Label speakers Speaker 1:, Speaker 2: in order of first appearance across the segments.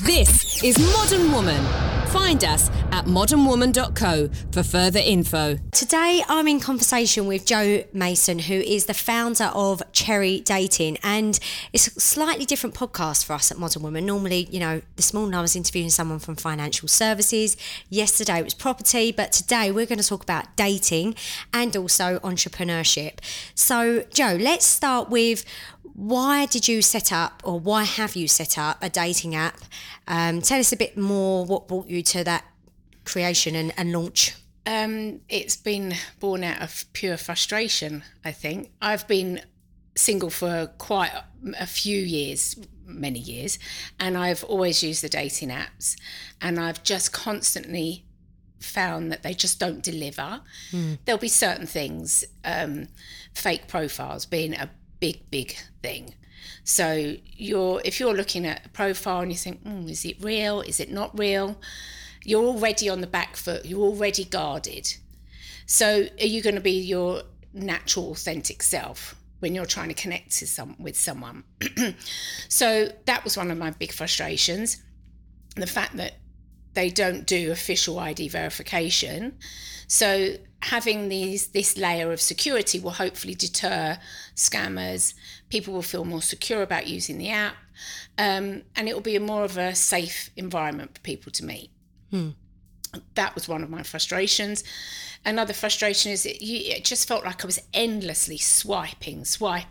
Speaker 1: This is Modern Woman. Find us at modernwoman.co for further info.
Speaker 2: Today I'm in conversation with Jo Mason, who is the founder of Cherry Dating, and it's a slightly different podcast for us at Modern Woman. Normally, this morning I was interviewing someone from financial services, yesterday it was property, but today we're going to talk about dating and also entrepreneurship. So Jo, let's start with, why did you set up, or why have you set up a dating app? Tell us a bit more what brought you to that creation and launch.
Speaker 3: It's been born out of pure frustration, I think. I've been single for quite a few years, many years, and I've always used the dating apps, and I've just constantly found that they just don't deliver. There'll be certain things, fake profiles being a big thing. So if you're looking at a profile and you think, is it real? Is it not real? You're already on the back foot. You're already guarded. So are you going to be your natural, authentic self when you're trying to connect with someone? So that was one of my big frustrations. The fact that they don't do official ID verification. So having this layer of security will hopefully deter scammers. People will feel more secure about using the app, and it will be more of a safe environment for people to meet. That was one of my frustrations. Another frustration is it just felt like I was endlessly swiping.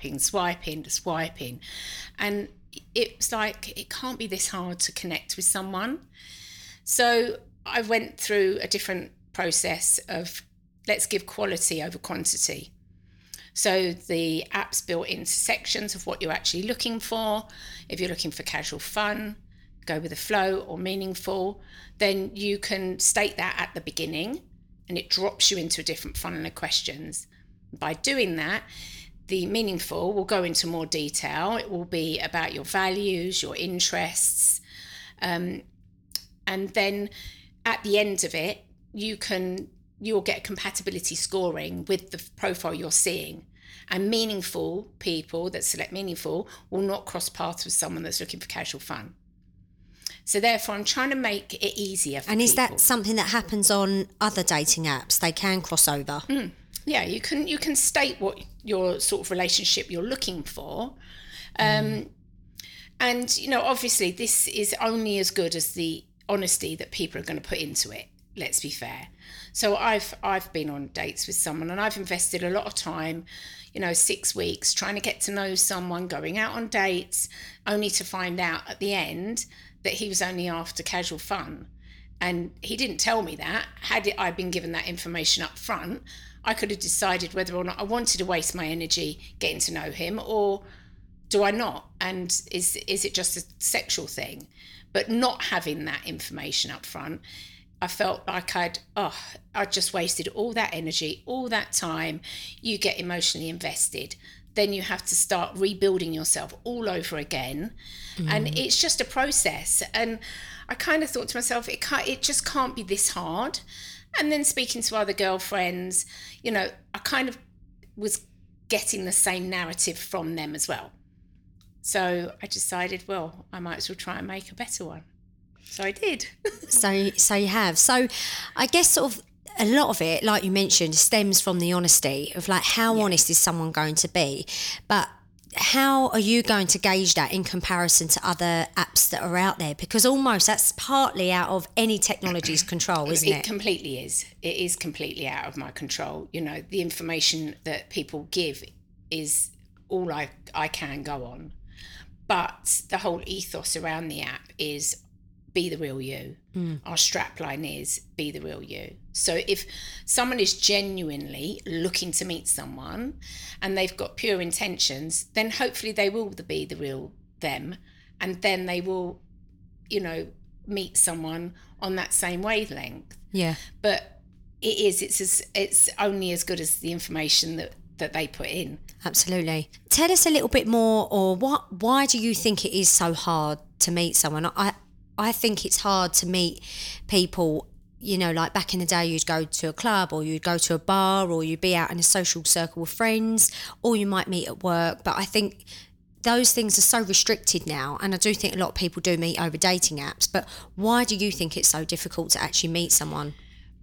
Speaker 3: And it's like, it can't be this hard to connect with someone. So I went through a different process of, let's give quality over quantity. So the app's built into sections of what you're actually looking for. If you're looking for casual fun, go with the flow, or meaningful, then you can state that at the beginning and it drops you into a different funnel of questions. By doing that, the meaningful will go into more detail. It will be about your values, your interests, and then at the end of it, you'll get compatibility scoring with the profile you're seeing. And meaningful people that select meaningful will not cross paths with someone that's looking for casual fun. So therefore, I'm trying to make it easier for people.
Speaker 2: And is that something that happens on other dating apps? They can cross over?
Speaker 3: Yeah, you can state what your sort of relationship you're looking for. And, obviously, this is only as good as the honesty that people are going to put into it. Let's be fair. So I've been on dates with someone, and I've invested a lot of time, 6 weeks, trying to get to know someone, going out on dates, only to find out at the end that he was only after casual fun. And he didn't tell me that. Had I been given that information up front, I could have decided whether or not I wanted to waste my energy getting to know him, or do I not? And is it just a sexual thing? But not having that information up front, I felt like I just wasted all that energy, all that time. You get emotionally invested. Then you have to start rebuilding yourself all over again. And it's just a process. And I kind of thought to myself, it just can't be this hard. And then speaking to other girlfriends, I kind of was getting the same narrative from them as well. So I decided, well, I might as well try and make a better one. So I did.
Speaker 2: So you have. So I guess sort of a lot of it, like you mentioned, stems from the honesty of like, how honest is someone going to be? But how are you going to gauge that in comparison to other apps that are out there? Because almost that's partly out of any technology's control, isn't it?
Speaker 3: It completely is. It is completely out of my control. The information that people give is all I can go on. But the whole ethos around the app is be the real you. Our strapline is be the real you. So if someone is genuinely looking to meet someone and they've got pure intentions, then hopefully they will be the real them, and then they will, meet someone on that same wavelength.
Speaker 2: Yeah.
Speaker 3: But it's only as good as the information that they put in.
Speaker 2: Absolutely. Tell us a little bit more, or why do you think it is so hard to meet someone? I think it's hard to meet people, like back in the day, you'd go to a club, or you'd go to a bar, or you'd be out in a social circle with friends, or you might meet at work. But I think those things are so restricted now, and I do think a lot of people do meet over dating apps, but why do you think it's so difficult to actually meet someone?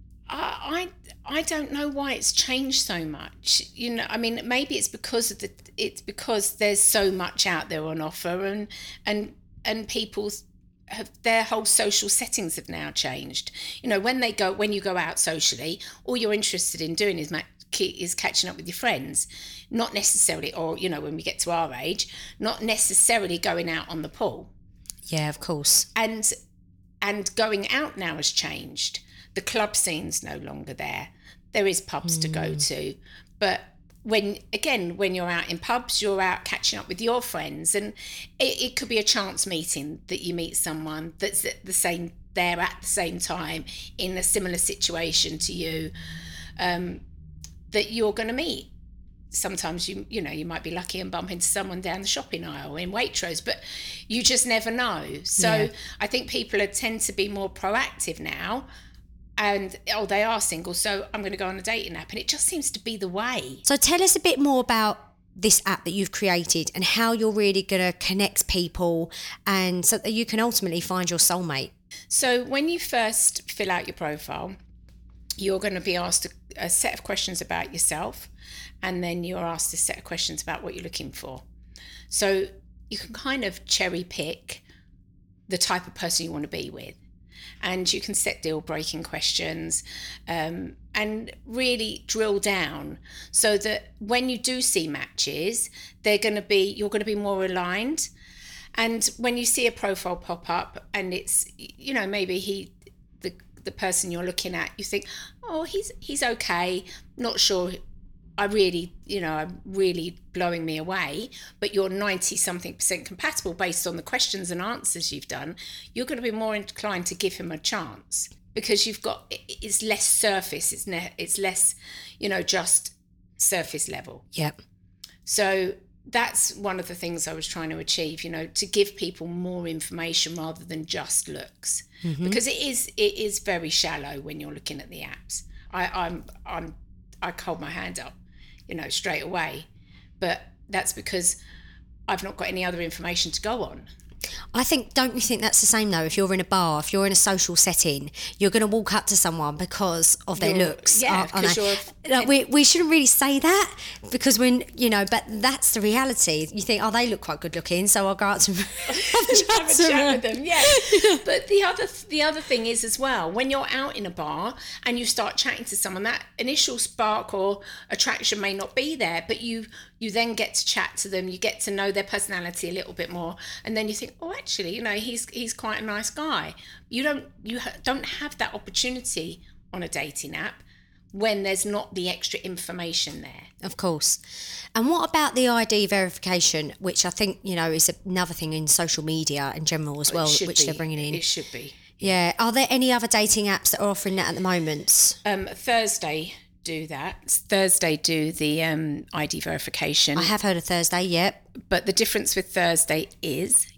Speaker 3: I don't know why it's changed so much. You know, I mean, maybe it's because there's so much out there on offer, and people have, their whole social settings have now changed. You know, when you go out socially, all you're interested in doing is catching up with your friends, not necessarily, or, you know, when we get to our age, not necessarily going out on the pool.
Speaker 2: Yeah, of course.
Speaker 3: And going out now has changed. The club scene's no longer there. There is pubs to go to, but when you're out in pubs, you're out catching up with your friends, and it could be a chance meeting that you meet someone that's at the same time in a similar situation to you, that you're going to meet. Sometimes you might be lucky and bump into someone down the shopping aisle in Waitrose, but you just never know. So yeah. I think people tend to be more proactive now. And, they are single, so I'm going to go on a dating app. And it just seems to be the way.
Speaker 2: So tell us a bit more about this app that you've created and how you're really going to connect people, and so that you can ultimately find your soulmate.
Speaker 3: So when you first fill out your profile, you're going to be asked a set of questions about yourself, and then you're asked a set of questions about what you're looking for. So you can kind of cherry pick the type of person you want to be with. And you can set deal-breaking questions, and really drill down so that when you do see matches, you're going to be more aligned. And when you see a profile pop up and it's, you know, maybe the person you're looking at, you think, oh, he's okay, not sure. I'm really blowing me away, but you're 90-something% compatible based on the questions and answers you've done, you're going to be more inclined to give him a chance, because it's less surface, it's less, just surface level.
Speaker 2: Yep.
Speaker 3: So that's one of the things I was trying to achieve, to give people more information rather than just looks, because it is very shallow when you're looking at the apps. I hold my hand up, straight away. But that's because I've not got any other information to go on.
Speaker 2: Don't you think that's the same though? If you're in a bar, if you're in a social setting, you're going to walk up to someone because of their looks.
Speaker 3: Yeah,
Speaker 2: we shouldn't really say that, because but that's the reality. You think, they look quite good looking, so I'll go out to have
Speaker 3: a chat with them. Yeah. But the other thing is as well, when you're out in a bar and you start chatting to someone, that initial spark or attraction may not be there, but you then get to chat to them, you get to know their personality a little bit more, and then you think, oh, actually, he's quite a nice guy. You don't have that opportunity on a dating app when there's not the extra information there.
Speaker 2: Of course. And what about the ID verification, which I think, is another thing in social media in general as well, which they're bringing in?
Speaker 3: It should be.
Speaker 2: Yeah. Are there any other dating apps that are offering that at the moment?
Speaker 3: Thursday do that. Thursday do the ID verification.
Speaker 2: I have heard of Thursday, yep.
Speaker 3: But the difference with Thursday is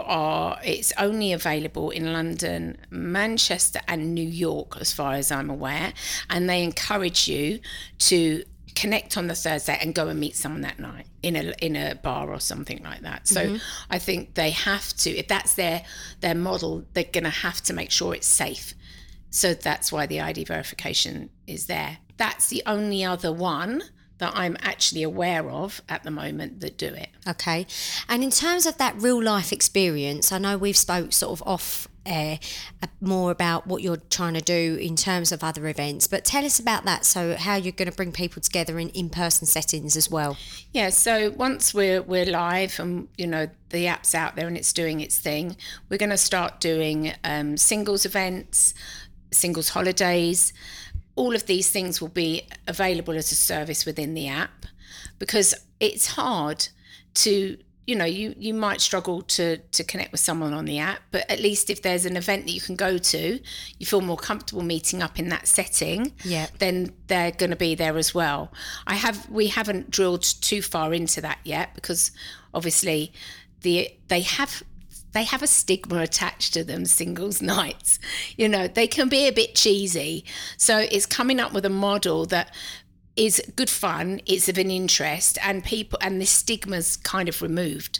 Speaker 3: it's only available in London, Manchester and New York, as far as I'm aware. And they encourage you to connect on the Thursday and go and meet someone that night in a bar or something like that. So I think they have to, if that's their model, they're going to have to make sure it's safe. So that's why the ID verification is there. That's the only other one that I'm actually aware of at the moment that do it.
Speaker 2: Okay. And in terms of that real life experience, I know we've spoke sort of off air more about what you're trying to do in terms of other events, but tell us about that. So how you're going to bring people together in in-person settings as well.
Speaker 3: Yeah. So once we're live and, the app's out there and it's doing its thing, we're going to start doing singles events, singles holidays. All of these things will be available as a service within the app, because it's hard to, you might struggle to connect with someone on the app, but at least if there's an event that you can go to, you feel more comfortable meeting up in that setting, then they're going to be there as well. We haven't drilled too far into that yet, because obviously they have a stigma attached to them, singles nights. They can be a bit cheesy. So it's coming up with a model that is good fun, it's of an interest, and the stigma's kind of removed.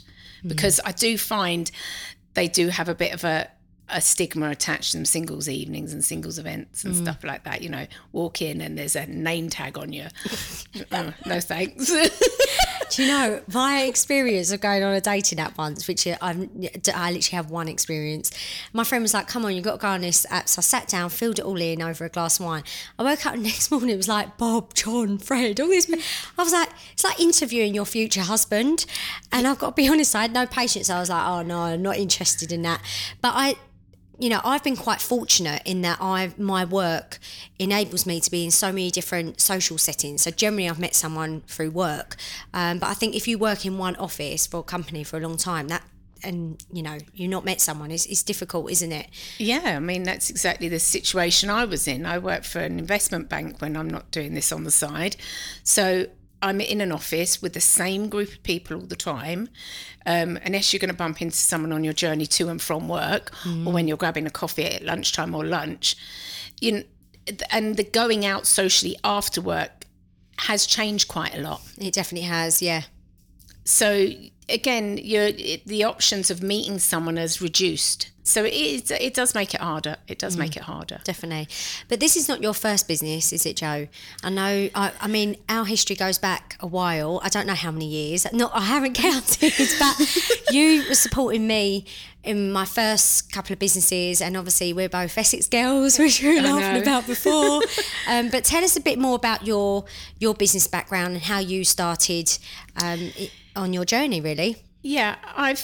Speaker 3: because I do find they do have a bit of a stigma attached to them, singles evenings and singles events and stuff like that. You know, walk in and there's a name tag on you. Oh, no thanks.
Speaker 2: Do you know, my experience of going on a dating app once, which I literally have one experience. My friend was like, come on, you've got to go on this app. So I sat down, filled it all in over a glass of wine. I woke up the next morning, it was like Bob, John, Fred, all this. I was like, it's like interviewing your future husband. And I've got to be honest, I had no patience. I was like, oh no, I'm not interested in that. But I've been quite fortunate in that my work enables me to be in so many different social settings. So generally I've met someone through work. But I think if you work in one office for a company for a long time, you've not met someone, it's difficult, isn't it?
Speaker 3: Yeah, I mean, that's exactly the situation I was in. I work for an investment bank when I'm not doing this on the side. So I'm in an office with the same group of people all the time. Unless you're going to bump into someone on your journey to and from work, or when you're grabbing a coffee at lunchtime or lunch, and the going out socially after work has changed quite a lot.
Speaker 2: It definitely has, yeah.
Speaker 3: So again, the options of meeting someone has reduced. So it does make it harder. It does make it harder.
Speaker 2: Definitely. But this is not your first business, is it, Jo? I know, I mean, our history goes back a while. I don't know how many years. I haven't counted, but you were supporting me in my first couple of businesses, and obviously we're both Essex girls, which we were laughing about before. But tell us a bit more about your business background and how you started on your journey, really.
Speaker 3: Yeah,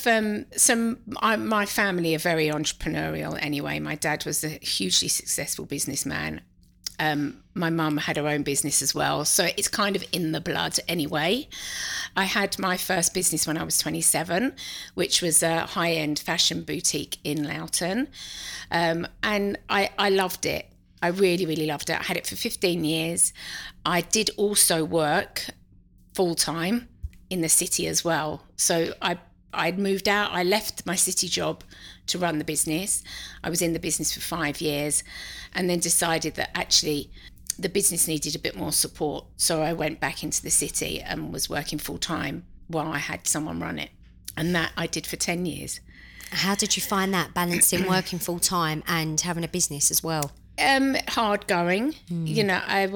Speaker 3: my family are very entrepreneurial anyway. My dad was a hugely successful businessman. My mum had her own business as well. So it's kind of in the blood anyway. I had my first business when I was 27, which was a high-end fashion boutique in Loughton. And I loved it. I really, really loved it. I had it for 15 years. I did also work full-time in the city as well. So I'd moved out. I left my city job to run the business. I was in the business for 5 years and then decided that actually the business needed a bit more support. So I went back into the city and was working full time while I had someone run it. And that I did for 10 years.
Speaker 2: How did you find that, balancing working full time and having a business as well?
Speaker 3: Hard going. You know, I'd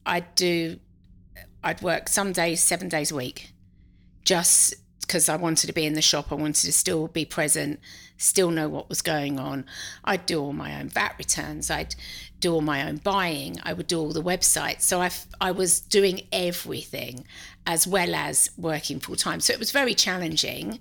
Speaker 3: work some days, 7 days a week, just because I wanted to be in the shop. I wanted to still be present, still know what was going on. I'd do all my own VAT returns. I'd do all my own buying. I would do all the websites. So I was doing everything as well as working full time. So it was very challenging.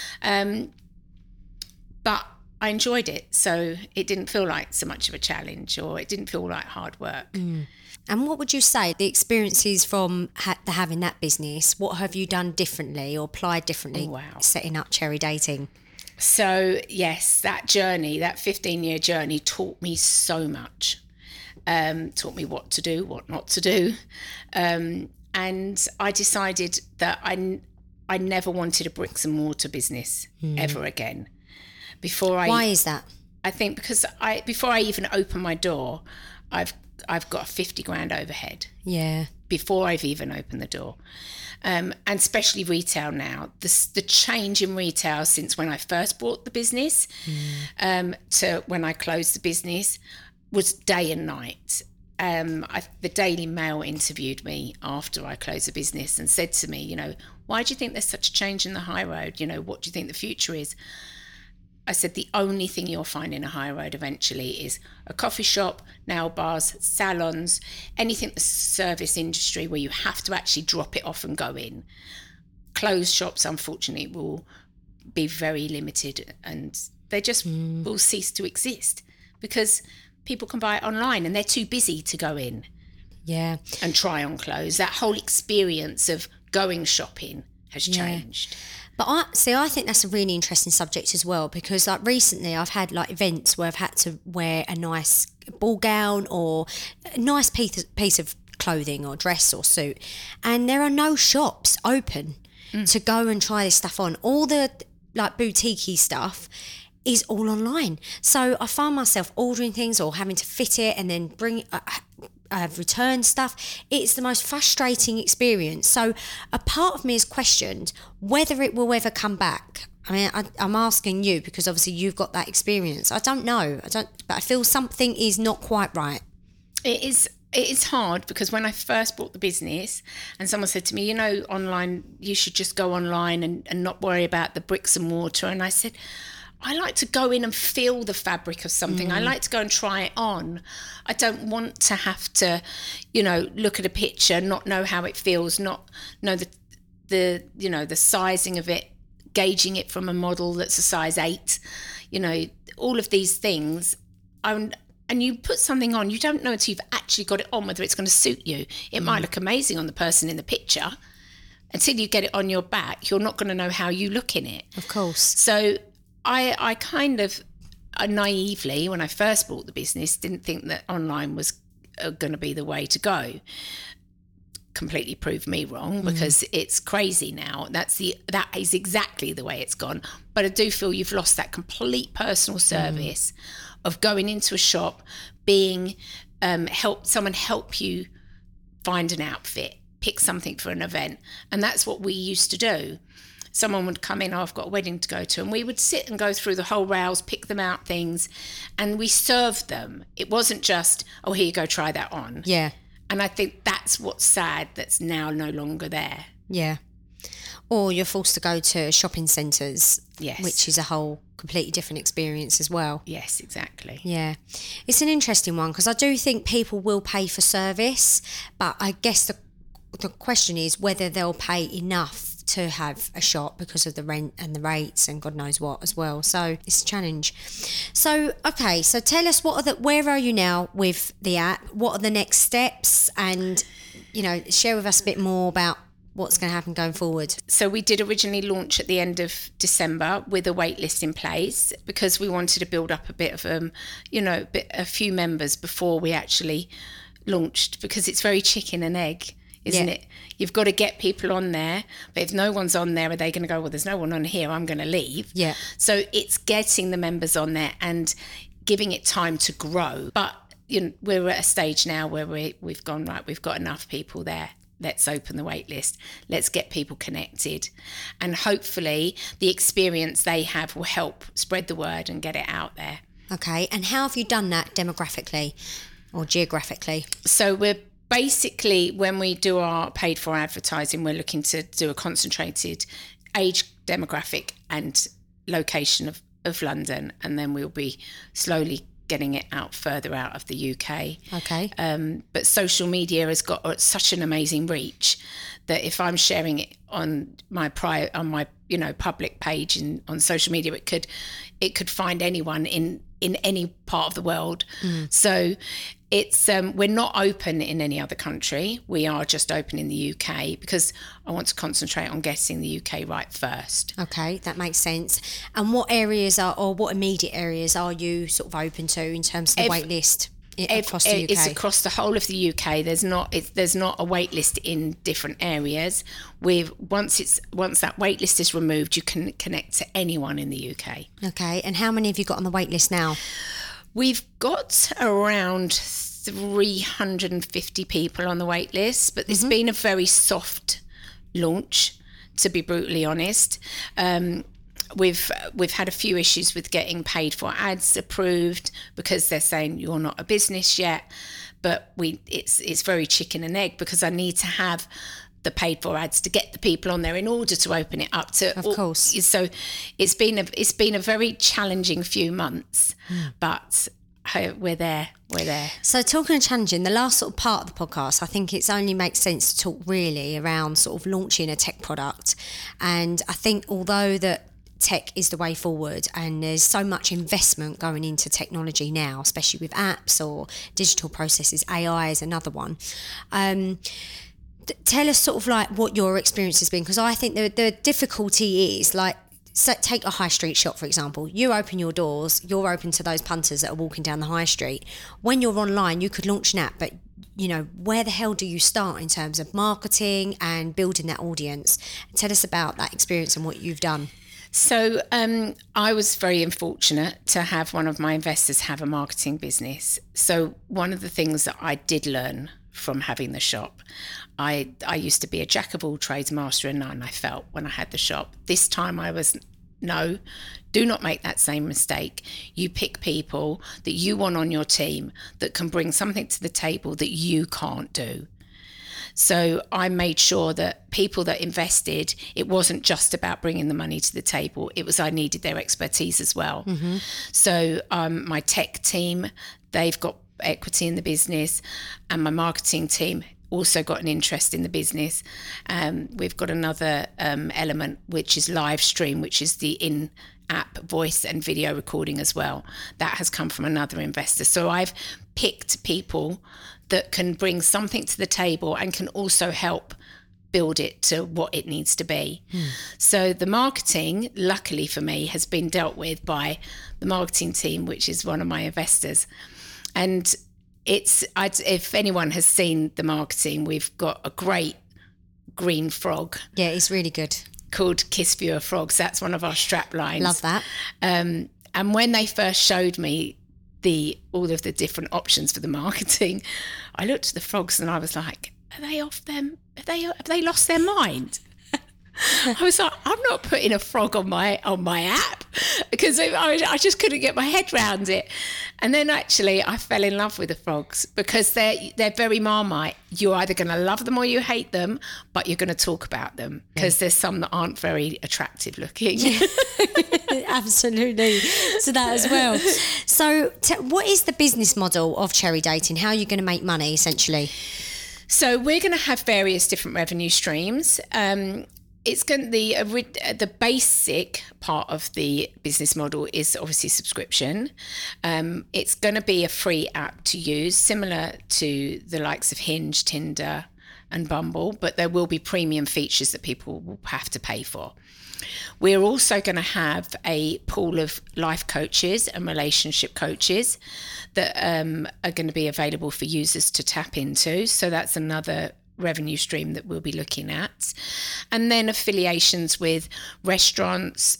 Speaker 3: But I enjoyed it. So it didn't feel like so much of a challenge, or it didn't feel like hard work.
Speaker 2: And what would you say, the experiences from having that business, what have you done differently or applied differently setting up Cherry Dating?
Speaker 3: So yes, that journey, that 15-year journey taught me so much. Taught me what to do, what not to do. And I decided that I never wanted a bricks and mortar business ever again.
Speaker 2: Why is that?
Speaker 3: I think because before I even open my door, I've got a 50 grand overhead.
Speaker 2: Yeah.
Speaker 3: Before I've even opened the door. And especially retail now. The change in retail since when I first bought the business to when I closed the business was day and night. The Daily Mail interviewed me after I closed the business and said to me, why do you think there's such a change in the high road? What do you think the future is? I said, the only thing you'll find in a high road eventually is a coffee shop, nail bars, salons, anything the service industry where you have to actually drop it off and go in. Closed shops, unfortunately, will be very limited, and they just will cease to exist because people can buy it online and they're too busy to go in and try on clothes. That whole experience of going shopping has changed.
Speaker 2: But I think that's a really interesting subject as well, because like recently I've had like events where I've had to wear a nice ball gown or a nice piece of clothing or dress or suit, and there are no shops open to go and try this stuff on. All the like boutique-y stuff is all online. So I find myself ordering things or having to fit it and then bring return stuff. It's the most frustrating experience. So a part of me has questioned whether it will ever come back. I mean, I'm asking you because obviously you've got that experience. I don't know. But I feel something is not quite right.
Speaker 3: It is hard because when I first bought the business and someone said to me, you know, online, you should just go online and not worry about the bricks and mortar. And I said, I like to go in and feel the fabric of something. I like to go and try it on. I don't want to have to, you know, look at a picture, not know how it feels, not know the you know, the sizing of it, gauging it from a model that's a size 8, you know, all of these things. And you put something on, you don't know until you've actually got it on whether it's going to suit you. It might look amazing on the person in the picture. Until you get it on your back, you're not going to know how you look in it.
Speaker 2: Of course.
Speaker 3: So I kind of naively, when I first bought the business, didn't think that online was going to be the way to go. Completely proved me wrong because it's crazy now. That is exactly the way it's gone. But I do feel you've lost that complete personal service of going into a shop, being someone help you find an outfit, pick something for an event. And that's what we used to do. Someone would come in, I've got a wedding to go to, and we would sit and go through the whole rails, pick them out things, and we served them. It wasn't just, oh, here you go, try that on.
Speaker 2: Yeah.
Speaker 3: And I think that's what's sad, that's now no longer there.
Speaker 2: Yeah. Or you're forced to go to shopping centres,
Speaker 3: Yes.
Speaker 2: which is a whole completely different experience as well.
Speaker 3: Yes, exactly.
Speaker 2: Yeah. It's an interesting one because I do think people will pay for service, but I guess the question is whether they'll pay enough to have a shop because of the rent and the rates and God knows what as well. So it's a challenge. So, okay, so tell us where are you now with the app? What are the next steps? And, you know, share with us a bit more about what's going to happen going forward.
Speaker 3: So we did originally launch at the end of December with a wait list in place because we wanted to build up a bit of, a few members before we actually launched, because it's very chicken and egg, isn't it? You've got to get people on there, but if no one's on there, are they going to go, well, there's no one on here, I'm going to leave.
Speaker 2: Yeah.
Speaker 3: So it's getting the members on there and giving it time to grow. But we're at a stage now where we've gone, right, we've got enough people there. Let's open the wait list. Let's get people connected. And hopefully the experience they have will help spread the word and get it out there.
Speaker 2: Okay. And how have you done that demographically or geographically? So
Speaker 3: we're basically, when we do our paid for advertising, we're looking to do a concentrated age demographic and location of London. And then we'll be slowly getting it out further out of the UK.
Speaker 2: Okay.
Speaker 3: But social media has got such an amazing reach that if I'm sharing it on my public page on social media, it could find anyone in any part of the world. So it's we're not open in any other country. We are just open in the UK because I want to concentrate on getting the UK right first. Okay, that makes sense. And what areas what immediate areas are you sort of open to in terms of the wait list across the UK? It's across the whole of the UK. There's not a wait list in different areas. Once that wait list is removed, you can connect to anyone in the UK. Okay, and how many have you got on the wait list now? We've got around 350 people on the wait list, but it's been a very soft launch, to be brutally honest. We've had a few issues with getting paid for ads approved because they're saying you're not a business yet, but it's very chicken and egg because I need to have the paid for ads to get the people on there in order to open it up to. Of course. So it's been a very challenging few months, but we're there. So talking of challenging, the last sort of part of the podcast, I think it's only makes sense to talk really around sort of launching a tech product. And I think although that tech is the way forward and there's so much investment going into technology now, especially with apps or digital processes, AI is another one. Tell us sort of like what your experience has been, because I think the difficulty is like, so take a high street shop, for example. You open your doors, you're open to those punters that are walking down the high street. When you're online, you could launch an app, but where the hell do you start in terms of marketing and building that audience? Tell us about that experience and what you've done. So I was very unfortunate to have one of my investors have a marketing business. So one of the things that I did learn from having the shop, I used to be a jack of all trades, master of none, I felt, when I had the shop. This time I was no, do not make that same mistake. You pick people that you want on your team that can bring something to the table that you can't do. So I made sure that people that invested, it wasn't just about bringing the money to the table. It was I needed their expertise as well. Mm-hmm. So my tech team, they've got equity in the business, and my marketing team also got an interest in the business. We've got another element, which is live stream, which is the in-app voice and video recording as well. That has come from another investor. So I've picked people that can bring something to the table and can also help build it to what it needs to be. So the marketing, luckily for me, has been dealt with by the marketing team, which is one of my investors. And if anyone has seen the marketing, we've got a great green frog.
Speaker 2: Yeah, it's really good.
Speaker 3: Called Kiss Viewer Frogs. That's one of our strap lines.
Speaker 2: Love that.
Speaker 3: And when they first showed me all of the different options for the marketing, I looked at the frogs and I was like, are they off them? Have they lost their mind? I was like, I'm not putting a frog on my app, because I just couldn't get my head around it. And then actually I fell in love with the frogs, because they're very Marmite. You're either going to love them or you hate them, but you're going to talk about them, because there's some that aren't very attractive looking.
Speaker 2: Absolutely. So that as well. So what is the business model of Cherry Dating? How are you going to make money, essentially?
Speaker 3: So we're going to have various different revenue streams. It's going the basic part of the business model is obviously subscription. It's going to be a free app to use, similar to the likes of Hinge, Tinder, and Bumble, but there will be premium features that people will have to pay for. We're also going to have a pool of life coaches and relationship coaches that are going to be available for users to tap into. So that's another revenue stream that we'll be looking at. And then affiliations with restaurants,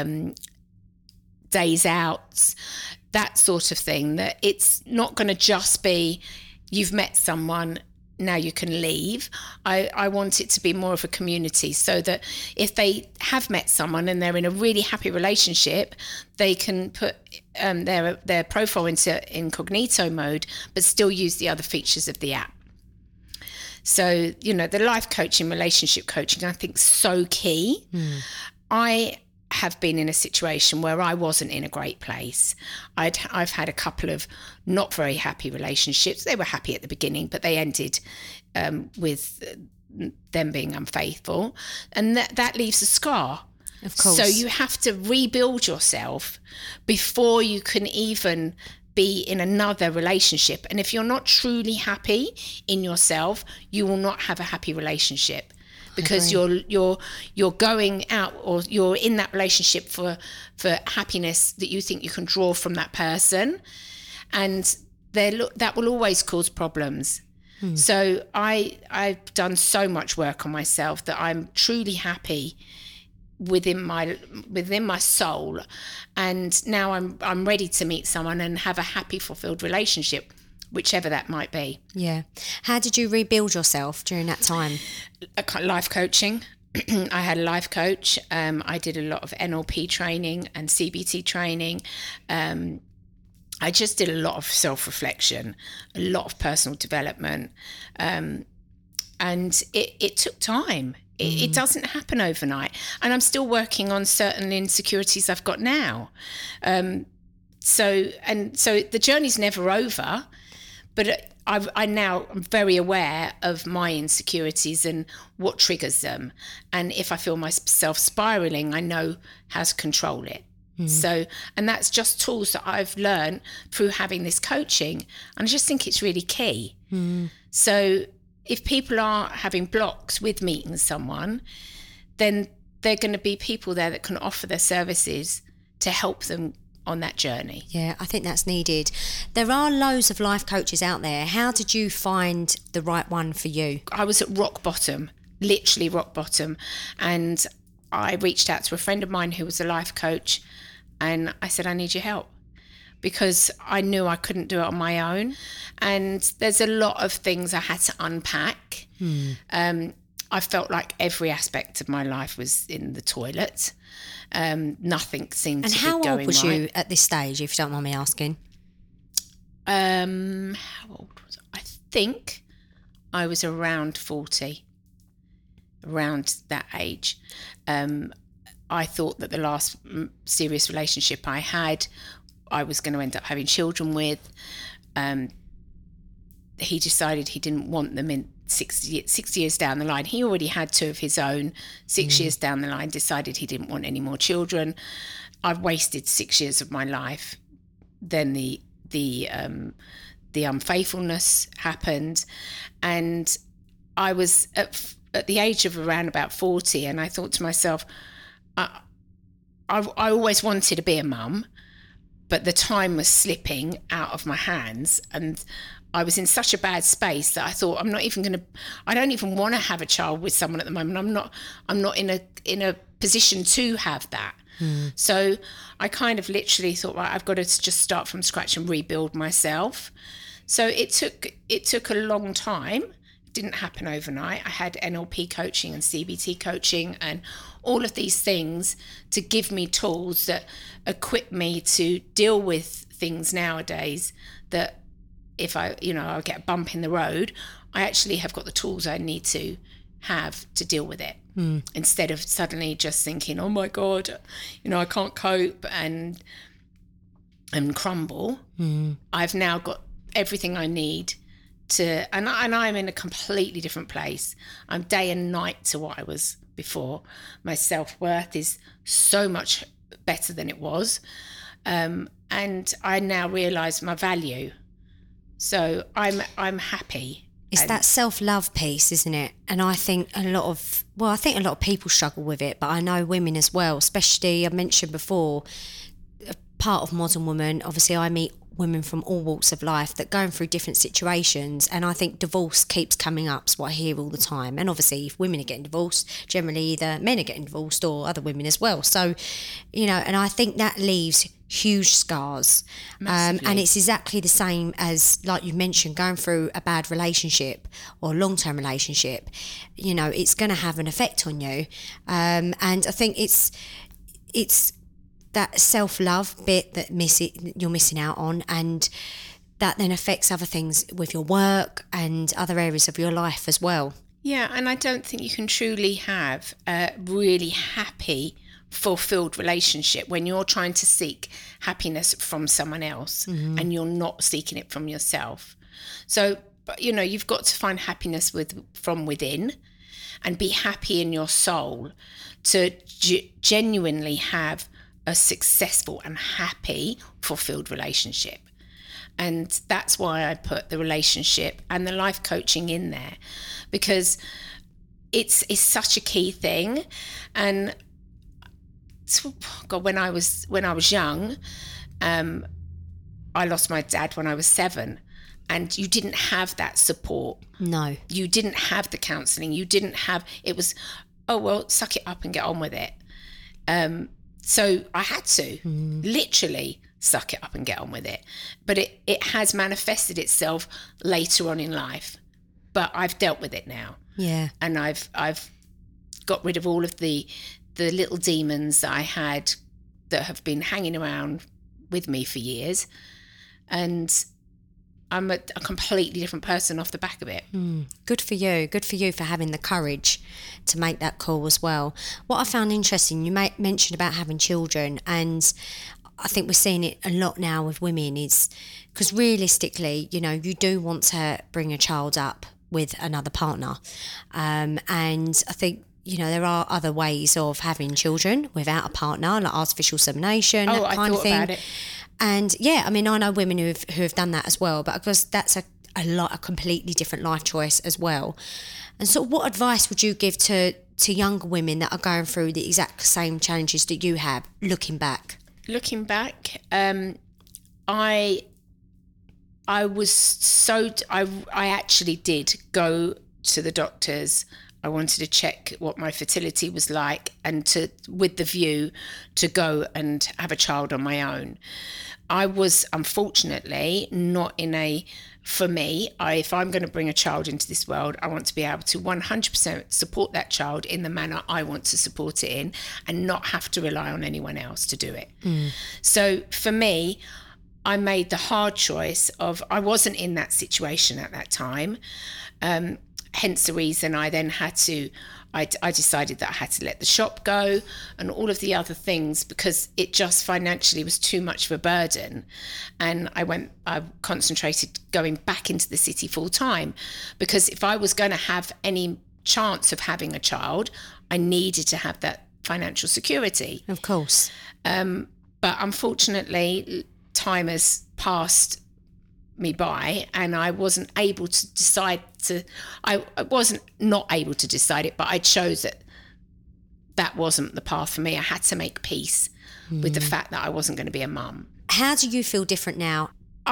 Speaker 3: days out, that sort of thing, that it's not going to just be you've met someone, now you can leave. I want it to be more of a community, so that if they have met someone and they're in a really happy relationship, they can put their profile into incognito mode but still use the other features of the app. So, the life coaching, relationship coaching, I think, is so key. I have been in a situation where I wasn't in a great place. I've had a couple of not very happy relationships. They were happy at the beginning, but they ended with them being unfaithful. And that leaves a scar.
Speaker 2: Of course.
Speaker 3: So you have to rebuild yourself before you can even be in another relationship. And if you're not truly happy in yourself, you will not have a happy relationship, because you're going out, or you're in that relationship for happiness that you think you can draw from that person, and that will always cause problems. So I've done so much work on myself that I'm truly happy within my soul, and now I'm ready to meet someone and have a happy, fulfilled relationship, whichever that might be.
Speaker 2: Yeah. How did you rebuild yourself during that time?
Speaker 3: Life coaching. I had a life coach. I did a lot of NLP training and CBT training. I just did a lot of self-reflection, a lot of personal development, and it took time. It doesn't happen overnight, and I'm still working on certain insecurities I've got now. So the journey's never over, but I now am very aware of my insecurities and what triggers them, and if I feel myself spiraling, I know how to control it. So, and that's just tools that I've learned through having this coaching, and I just think it's really key. So if people are having blocks with meeting someone, then there are going to be people there that can offer their services to help them on that journey.
Speaker 2: Yeah, I think that's needed. There are loads of life coaches out there. How did you find the right one for you?
Speaker 3: I was at rock bottom, literally rock bottom. And I reached out to a friend of mine who was a life coach, and I said, I need your help, because I knew I couldn't do it on my own. And there's a lot of things I had to unpack. I felt like every aspect of my life was in the toilet. Nothing seemed to be going right.
Speaker 2: And how old was you at this stage, if you don't mind me asking?
Speaker 3: How old was I? I think I was around 40, around that age. I thought that the last serious relationship I had, I was going to end up having children with. He decided he didn't want them in 6 years down the line. He already had 2 of his own. 6 years down the line, decided he didn't want any more children. I've wasted 6 years of my life. Then the unfaithfulness happened, and I was at the age of around about 40, and I thought to myself, I always wanted to be a mum, but the time was slipping out of my hands, and I was in such a bad space that I thought, I don't even want to have a child with someone at the moment. I'm not in a position to have that. So I kind of literally thought, right, I've got to just start from scratch and rebuild myself. So it took a long time. It didn't happen overnight. I had NLP coaching and CBT coaching and all of these things to give me tools that equip me to deal with things nowadays that if I get a bump in the road, I actually have got the tools I need to have to deal with it. Instead of suddenly just thinking, oh my God, I can't cope and crumble. I've now got everything I need to, and I'm in a completely different place. I'm day and night to what I was before. My self-worth is so much better than it was. And I now realise my value. So I'm happy.
Speaker 2: It's that self-love piece, isn't it? And I think a lot of people struggle with it, but I know women as well, especially, I mentioned before, part of Modern Woman, obviously I meet women from all walks of life that going through different situations, and I think divorce keeps coming up, is what I hear all the time. And obviously if women are getting divorced, generally either men are getting divorced or other women as well. So, and I think that leaves huge scars. And it's exactly the same as, like you mentioned, going through a bad relationship or long-term relationship, it's going to have an effect on you. And I think it's that self-love bit that you're missing out on, and that then affects other things with your work and other areas of your life as well.
Speaker 3: Yeah, and I don't think you can truly have a really happy, fulfilled relationship when you're trying to seek happiness from someone else and you're not seeking it from yourself. So, you've got to find happiness from within and be happy in your soul to genuinely have a successful and happy, fulfilled relationship. And that's why I put the relationship and the life coaching in there, because it's such a key thing. And God, when I was young, I lost my dad when I was 7, and you didn't have that support.
Speaker 2: No,
Speaker 3: you didn't have the counselling. You didn't have. It was, oh well, suck it up and get on with it. So I had to literally suck it up and get on with it. But it has manifested itself later on in life. But I've dealt with it now.
Speaker 2: Yeah.
Speaker 3: And I've got rid of all of the little demons that I had that have been hanging around with me for years. And I'm a completely different person off the back of it.
Speaker 2: Good for you. Good for you for having the courage to make that call as well. What I found interesting, you mentioned about having children, and I think we're seeing it a lot now with women, is because realistically, you do want to bring a child up with another partner. And I think, there are other ways of having children without a partner, like artificial insemination, that kind of thing. About it. And yeah, I mean, I know women who have done that as well, but because that's a completely different life choice as well. And so what advice would you give to younger women that are going through the exact same challenges that you have, looking back?
Speaker 3: Looking back, I was I actually did go to the doctors I wanted to check what my fertility was like, and with the view to go and have a child on my own. I was unfortunately not for me, if I'm going to bring a child into this world, I want to be able to 100% support that child in the manner I want to support it in, and not have to rely on anyone else to do it. So for me, I made the hard choice of, I wasn't in that situation at that time. Hence the reason I then I decided that I had to let the shop go and all of the other things, because it just financially was too much of a burden. And I concentrated going back into the city full time, because if I was going to have any chance of having a child, I needed to have that financial security.
Speaker 2: Of course.
Speaker 3: But unfortunately, time has passed me by, and I wasn't able to decide I wasn't not able to decide it, but I chose that wasn't the path for me. I had to make peace with the fact that I wasn't going to be a mum.
Speaker 2: How do you feel different now?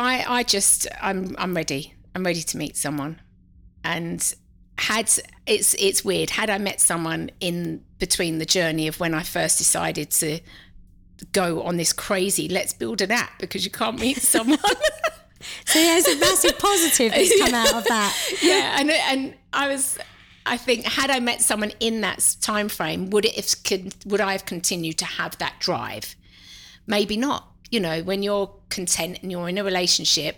Speaker 3: I'm ready. I'm ready to meet someone. And it's weird. Had I met someone in between the journey of when I first decided to go on this crazy, let's build an app because you can't meet someone.
Speaker 2: So there's a massive positive that's come out of that.
Speaker 3: Yeah, and I think, had I met someone in that time frame, would I have continued to have that drive? Maybe not. You know, when you're content and you're in a relationship,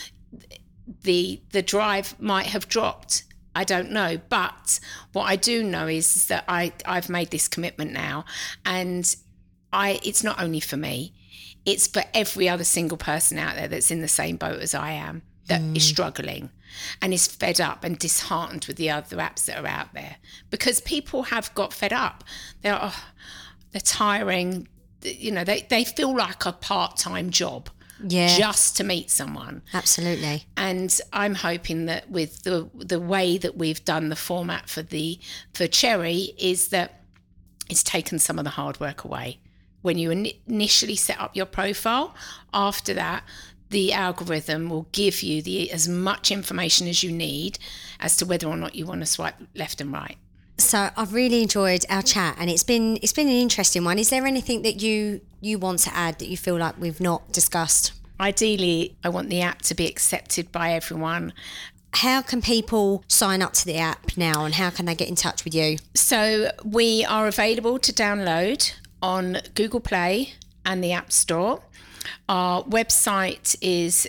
Speaker 3: the drive might have dropped. I don't know. But what I do know is that I've made this commitment now, and it's not only for me. It's for every other single person out there that's in the same boat as I am, that is struggling and is fed up and disheartened with the other apps that are out there, because people have got fed up. They're tiring. You know, they feel like a part-time job just to meet someone.
Speaker 2: Absolutely.
Speaker 3: And I'm hoping that with the way that we've done the format for Cherry, is that it's taken some of the hard work away. When you initially set up your profile, after that, the algorithm will give you as much information as you need as to whether or not you want to swipe left and right.
Speaker 2: So I've really enjoyed our chat, and it's been an interesting one. Is there anything that you want to add that you feel like we've not discussed?
Speaker 3: Ideally, I want the app to be accepted by everyone.
Speaker 2: How can people sign up to the app now, and how can they get in touch with you? So
Speaker 3: we are available to download on Google Play and the App Store. Our website is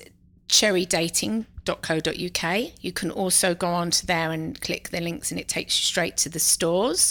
Speaker 3: cherrydating.co.uk. You can also go onto there and click the links, and it takes you straight to the stores.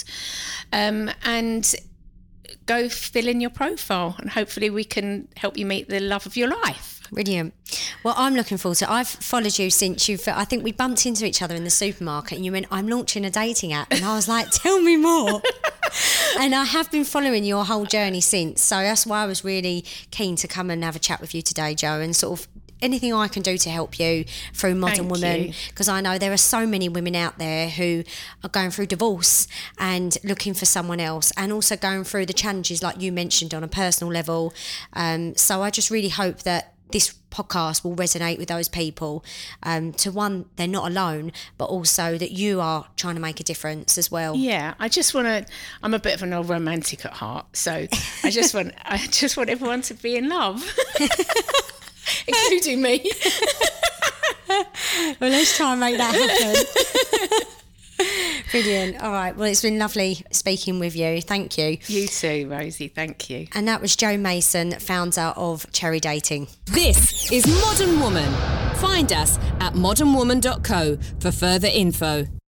Speaker 3: And go fill in your profile, and hopefully we can help you meet the love of your life.
Speaker 2: Brilliant. Well, I'm looking forward to it. I've followed you since I think we bumped into each other in the supermarket, and you went, I'm launching a dating app. And I was like, tell me more. And I have been following your whole journey since. So that's why I was really keen to come and have a chat with you today, Jo, and sort of anything I can do to help you through Modern Woman, because I know there are so many women out there who are going through divorce and looking for someone else, and also going through the challenges like you mentioned on a personal level. So I just really hope that this podcast will resonate with those people, to one, they're not alone, but also that you are trying to make a difference as well.
Speaker 3: Yeah, I'm a bit of an old romantic at heart, so I just want everyone to be in love, including me.
Speaker 2: Well, let's try and make that happen. Brilliant. All right. Well, it's been lovely speaking with you. Thank you.
Speaker 3: You too, Rosie. Thank you.
Speaker 2: And that was Jo Mason, founder of Cherry Dating.
Speaker 1: This is Modern Woman. Find us at modernwoman.co for further info.